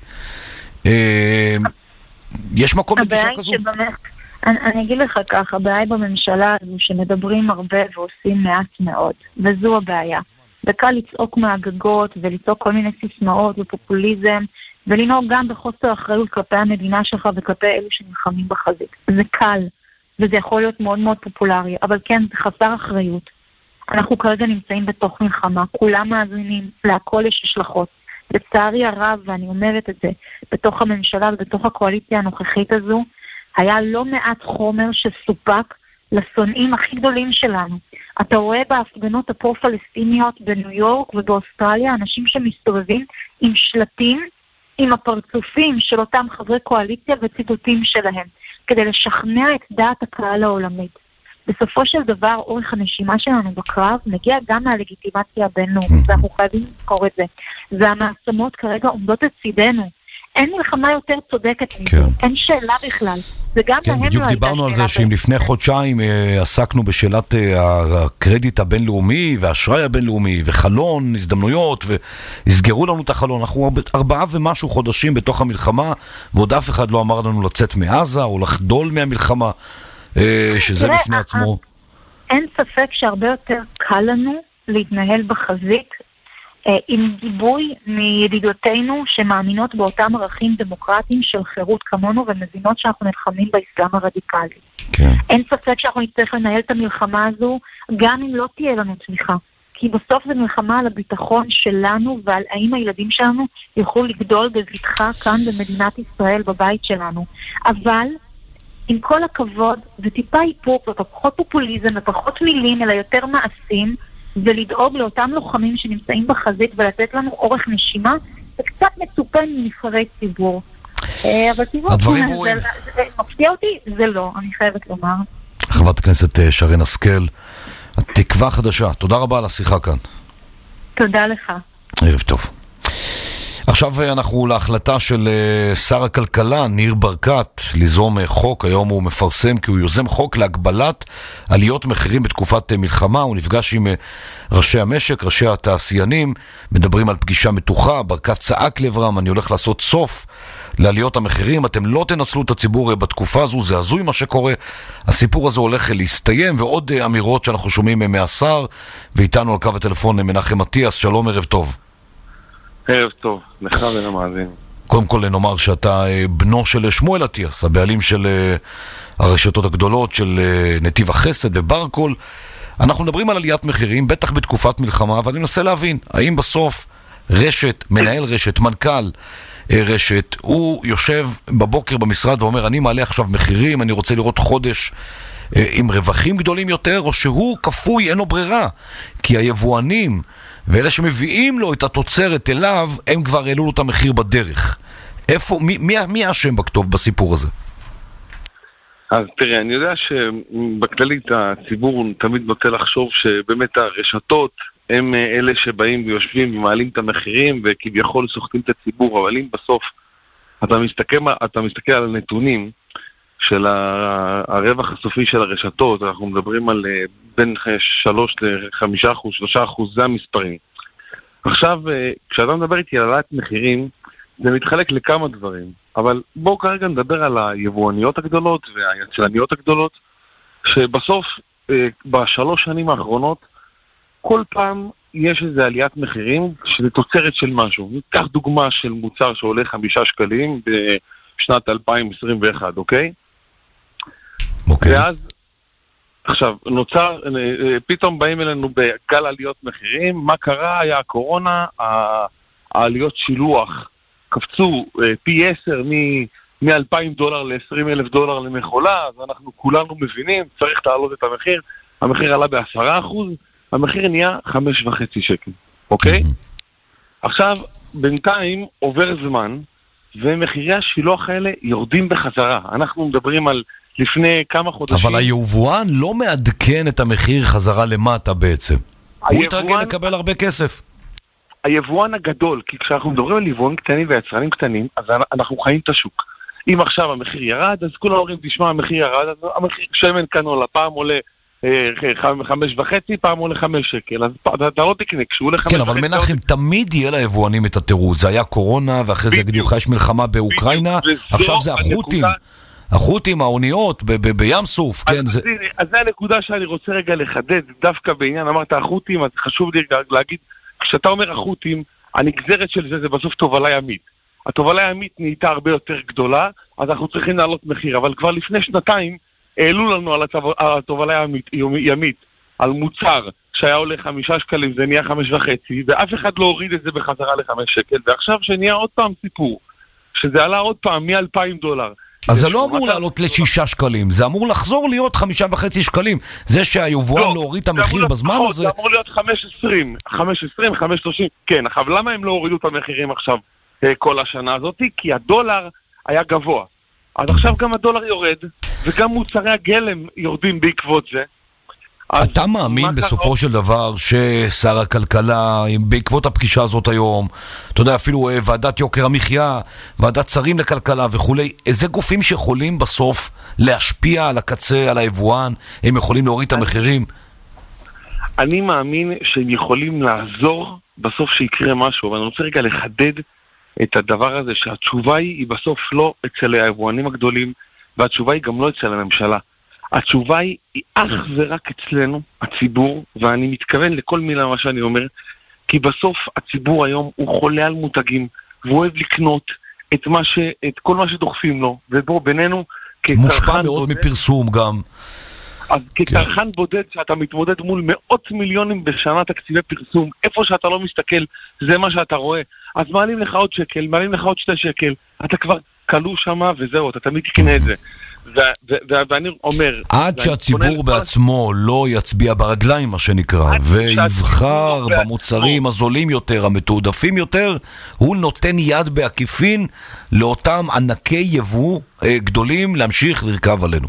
יש מקום לגישה כזו? אני, אני אגיד לך ככה, הבעיה בממשלה הזו שמדברים הרבה ועושים מעט מאוד, וזו הבעיה. וקל לצעוק מהגגות ולצעוק כל מיני סיסמאות ופופוליזם, ולנהוג גם בחוסר אחריות כלפי המדינה שלך וכלפי אלו שנלחמים בחזית. זה קל, וזה יכול להיות מאוד מאוד פופולרי, אבל כן, זה חסר אחריות. אנחנו כרגע נמצאים בתוך מלחמה, כולם מאזינים, להכל יש השלכות. לצערי הרב, ואני אומרת את זה, בתוך הממשלה ובתוך הקואליציה הנוכחית הזו, היה לא מעט חומר שסופק לשונאים הכי גדולים שלנו. אתה רואה בהפגנות הפרו-פלסטיניות בניו יורק ובאוסטרליה, אנשים שמסתובבים עם שלטים, עם הפרצופים של אותם חברי קואליציה וציטוטים שלהם, כדי לשכנע את דעת הקהל העולמית. בסופו של דבר, אורך הנשימה שלנו בקרב מגיע גם מהלגיטימציה הבינלאומית, ואנחנו חייבים לזכור את זה. והמעצמות כרגע עומדות לצידנו. אין מלחמה יותר צודקת מזה, כן. אין שאלה בכלל. וגם כן, להם בדיוק לא דיברנו על זה שאם לפני חודשיים אה, עסקנו בשאלת אה, הקרדיט הבינלאומי והאשראי הבינלאומי וחלון, הזדמנויות, והסגרו לנו את החלון. אנחנו ארבע, ארבעה ומשהו חודשים בתוך המלחמה, ועוד אף אחד לא אמר לנו לצאת מעזה או לחדול מהמלחמה, אה, שזה תראה, בפני עצמו. אין ספק שהרבה יותר קל לנו להתנהל בחזית, עם גיבוי מידידותינו שמאמינות באותם ערכים דמוקרטיים של חירות כמונו ומבינות שאנחנו נלחמים באסלאם הרדיקלי. כן. אין ספק שאנחנו נצטרך לנהל את המלחמה הזו גם אם לא תהיה לנו צמיחה. כי בסוף זה מלחמה על הביטחון שלנו ועל האם הילדים שלנו יוכלו לגדול בבטחה כאן במדינת ישראל בבית שלנו. אבל עם כל הכבוד וטיפה איפוק ופחות פופוליזם ופחות מילים אלא יותר מעשים, ולדאוג לאותם לוחמים שנמצאים בחזית ולתת לנו אורך נשימה, זה קצת מצופה מנבחרי ציבור. אבל ציבור, זה מפתיע אותי, זה לא, אני חייבת לומר. חברת הכנסת שרן השכל, התקווה חדשה, תודה רבה על השיחה כאן. תודה לך. ערב טוב. עכשיו אנחנו להחלטה של שר הכלכלה ניר ברקת ליזום חוק, היום הוא מפרסם כי הוא יוזם חוק להגבלת עליות מחירים בתקופת מלחמה. הוא נפגש עם ראשי המשק, ראשי התעשיינים, מדברים על פגישה מתוחה. ברקת צעק לעברם, אני הולך לעשות סוף לעליות המחירים, אתם לא תנצלו את הציבור בתקופה הזו, זה הזוי מה שקורה, הסיפור הזה הולך להסתיים. ועוד אמירות שאנחנו שומעים מהשר, ואיתנו על קו הטלפון מנחם מתיאס. שלום, ערב טוב. ערב טוב, לך ולמאזין. קודם כל נאמר שאתה בנו של שמואל אטיאס, הבעלים של הרשתות הגדולות של נתיב החסד וברקול. אנחנו מדברים על עליית מחירים, בטח בתקופת מלחמה, ואני מנסה להבין, האם בסוף רשת, מנהל רשת, מנכ"ל רשת, הוא יושב בבוקר במשרד ואומר, אני מעלה עכשיו מחירים, אני רוצה לראות חודש עם רווחים גדולים יותר, או שהוא כפוי, אין לו ברירה, כי היבואנים ואלה שמביאים לו את התוצרת אליו, הם כבר העלו לו את המחיר בדרך. איפה, מי, מי, מי האשם בכתוב בסיפור הזה? אז תראה, אני יודע שבכללית הציבור תמיד נוטה לחשוב שבאמת הרשתות הם אלה שבאים ויושבים ומעלים את המחירים וכביכול סוחטים את הציבור, אבל אם בסוף אתה מסתכל, אתה מסתכל על הנתונים של הרווח הסופי של הרשתות, אנחנו מדברים על בין שלוש לחמישה אחוז, שלושה אחוז, זה המספרים. עכשיו, כשאתה מדבר איתי על העלאת מחירים, זה מתחלק לכמה דברים, אבל בואו כרגע נדבר על היבואניות הגדולות והיצרניות הגדולות, שבסוף, בשלוש שנים האחרונות, כל פעם יש איזו עליית מחירים שזה תוצרת של משהו. ניקח דוגמה של מוצר שעולה חמישה שקלים בשנת אלפיים עשרים ואחת, אוקיי? אוקיי. ואז, עכשיו, נוצר, פתאום באים אלינו בגל עליות מחירים, מה קרה? היה הקורונה, העליות שילוח קפצו פי עשר מ-אלפיים דולר ל-עשרים אלף דולר למכולה, אז אנחנו כולנו מבינים, צריך להעלות את המחיר, המחיר עלה בעשרה אחוז, המחיר נהיה חמש וחצי שקל, אוקיי? עכשיו, בינתיים עובר זמן, ומחירי השילוח האלה יורדים בחזרה. אנחנו מדברים על לפני כמה חודשים. אבל היבואן לא מעדכן את המחיר חזרה למטה בעצם. הוא יתרגל לקבל הרבה כסף. היבואן הגדול, כי כשאנחנו מדברים על יבואנים קטנים ויצרנים קטנים, אז אנחנו חיים את השוק. אם עכשיו המחיר ירד, אז כולם אומרים, תשמע, המחיר ירד, אז המחיר שמן כאן עולה, פעם עולה חמש וחצי, פעם עולה חמש שקל, אז אתה לא תקנה, כשהוא עולה חמש וחצי... כן, אבל מנחם, תמיד יהיה ליבואנים את התירוץ, זה היה קורונה, ואחרי זה יגידו לך, יש מלחמה באוקראינה, עכשיו זה החות'ים, החות'ים, האוניות, בים סוף, כן, זה... אז זה הנקודה שאני רוצה רגע לחדד, דווקא בעניין, אמרת החות'ים, אז חשוב לי להגיד, כשאתה אומר החות'ים, הנגזרת של זה זה בסוף תובלה ימית. התובלה הימית נהייתה הרבה יותר גדולה, אז אנחנו צריכים לעלות מחיר, אבל כבר לפני שנתיים העלו לנו על התובלה ימית, ימית, על מוצר שהיה עולה חמישה שקלים, זה נהיה חמש וחצי, ואף אחד לא הוריד את זה בחזרה לחמש שקל, ועכשיו שנהיה עוד פעם סיפור, שזה עלה עוד פעם מ-אלפיים דולר. אז זה לא אמור לעלות לשישה שקלים, זה אמור לחזור להיות חמישה וחצי שקלים. זה שהיבואן לא הוריד את המחיר בזמן הזה... זה אמור להיות חמש עשרים, חמש עשרים, חמש שלושים, כן, אבל למה הם לא הורידו את המחירים עכשיו כל השנה הזאת? כי הדולר היה גבוה. אז עכשיו גם הדולר יורד, וגם מוצרי הגלם יורדים בעקבות זה. אתה מאמין בסופו של דבר ששר הכלכלה, בעקבות הפגישה הזאת היום, אתה יודע, אפילו ועדת יוקר המחיה, ועדת שרים לכלכלה וכולי, איזה גופים שיכולים בסוף להשפיע על הקצה, על היבואן, הם יכולים להוריד את המחירים? אני מאמין שהם יכולים לעזור בסוף שיקרה משהו, אבל אני רוצה רגע לחדד את הדבר הזה, שהתשובה היא בסוף לא אצל היבואנים הגדולים, והתשובה היא גם לא אצל הממשלה. התשובה היא אך ורק אצלנו, הציבור, ואני מתכוון לכל מילה מה שאני אומר, כי בסוף הציבור היום הוא חולה על מותגים, והוא אוהב לקנות את, מה ש, את כל מה שדוחפים לו, ובו בינינו מושפע מאוד בודד, מפרסום גם. אז כצרכן כן. בודד שאתה מתמודד מול מאות מיליונים בשנה תקציבי פרסום, איפה שאתה לא מסתכל, זה מה שאתה רואה. אז מעלים לך עוד שקל, מעלים לך עוד שתי שקל, אתה כבר קלו שמה וזהו, אתה תמיד תקנה את זה. ואני אומר... עד שהציבור בעצמו לא יצביע ברגליים, מה שנקרא, ויבחר במוצרים הזולים יותר, המתועדפים יותר, הוא נותן יד בעקיפין לאותם ענקי יבוא גדולים להמשיך לרכב עלינו.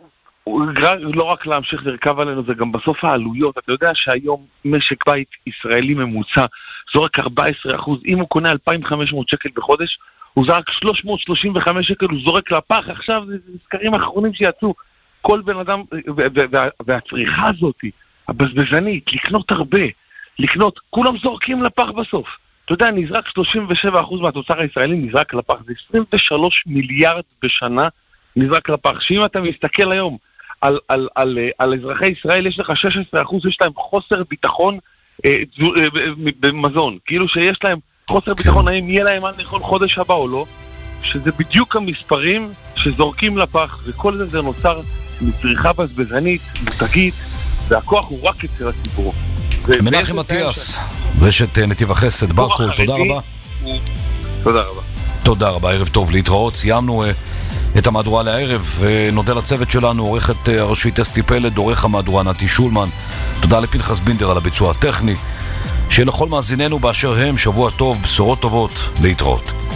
לא רק להמשיך לרכב עלינו, זה גם בסוף העלויות. אתה יודע שהיום משק בית ישראלי ממוצע זורק ארבעה עשר אחוז, אם הוא קונה אלפיים וחמש מאות שקל בחודש, הוא זרק שלוש מאות שלושים וחמש שקל, הוא זורק לפח. עכשיו זה סקרים האחרונים שיצאו. כל בן אדם, והצריכה הזאת, הבזבזנית, לקנות הרבה, לקנות, כולם זורקים לפח בסוף. אתה יודע, נזרק שלושים ושבעה אחוז מהתוצר הישראלי נזרק לפח, זה עשרים ושלושה מיליארד בשנה נזרק לפח. שאם אתה מסתכל היום על, על, על, על אזרחי ישראל, יש לך שש עשרה אחוז, יש להם חוסר ביטחון אה, אה, במזון, כאילו שיש להם חוסר ביטחון האם יהיה להם מה לאכול חודש הבא או לא, שזה בדיוק המספרים שזורקים לפח, וכל זה זה נוצר מצריכה בזבזנית, מותגית, והכוח הוא רק אצל הציבור. מנחם מתיאס, רשת נתיב החסד, ברקול, תודה רבה. תודה רבה. תודה רבה, ערב טוב, להתראות. סיימנו את המהדורה לערב, נודה לצוות שלנו, עורכת הראשית אסתי פלד, עורך המהדורה נתי שולמן, תודה לפנחס בינדר על הביצוע הטכני. שיהיה לכל מאזיננו באשר הם שבוע טוב, בשורות טובות, להתראות.